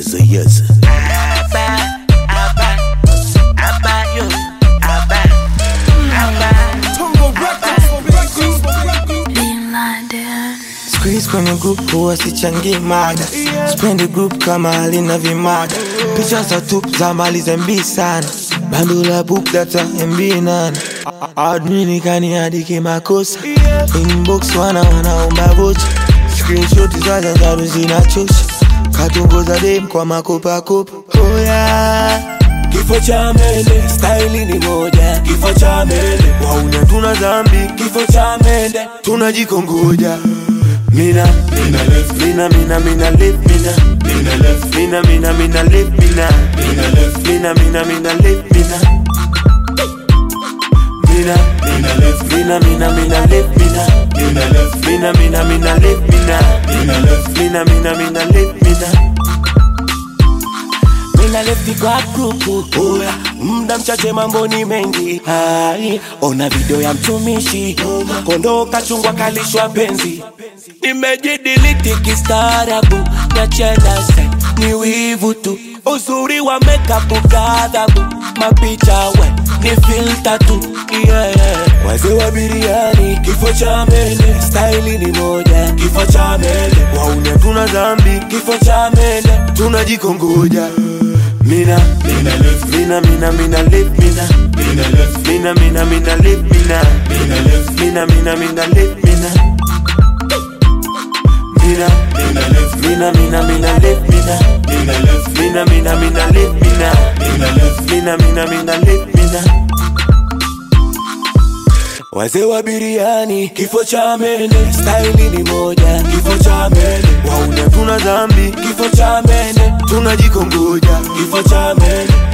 yes. Squeeze kwenye group huwa sichangi mada. Spendi group kama halina vimada. Picha za tup za mali za MB sana. Bando la book data MB nana. Admini kaniandike makosa. Inbox wanaomba vocha. Screenshot za zangu zinachosha. Katongoza dem kwa makopa. Oh yeah. Kifo cha mende, style ni moja. Kifo cha mende, wauna tuna zambi. kifo cha mende, tunajikongoja. mina left, Mina left, mina mina left, Mina left, mina mina left, mina left, mina mina Mina left, mina left, mina left, mina left kwa grupu. Oya, muda mchache mambo ni mengi. Hai, ona video ya mtumishi. Kondoka chungwa kalishwa penzi. Nimejidiliti kistaarabu. Niachana sen, ni wivu tu. Uzuri wa makeup kadhabu. Mapicha we, ni filter tu. Yeah. Wazee wa biriani, kifo cha mende. Style ni moja, kifo cha mende. wauna tuna zambi. Kifo cha mende, tunajikongoja. mina left, Mina left, mina mina left, Mina left, mina left, mina Mina mina left, Mina left, mina mina left, left. Wazee wa biriani, kifo cha mende. Style ni moja, kifo cha mende. Wauna tuna zambi. Kifo cha mende, tunajikongoja. kifo cha mende.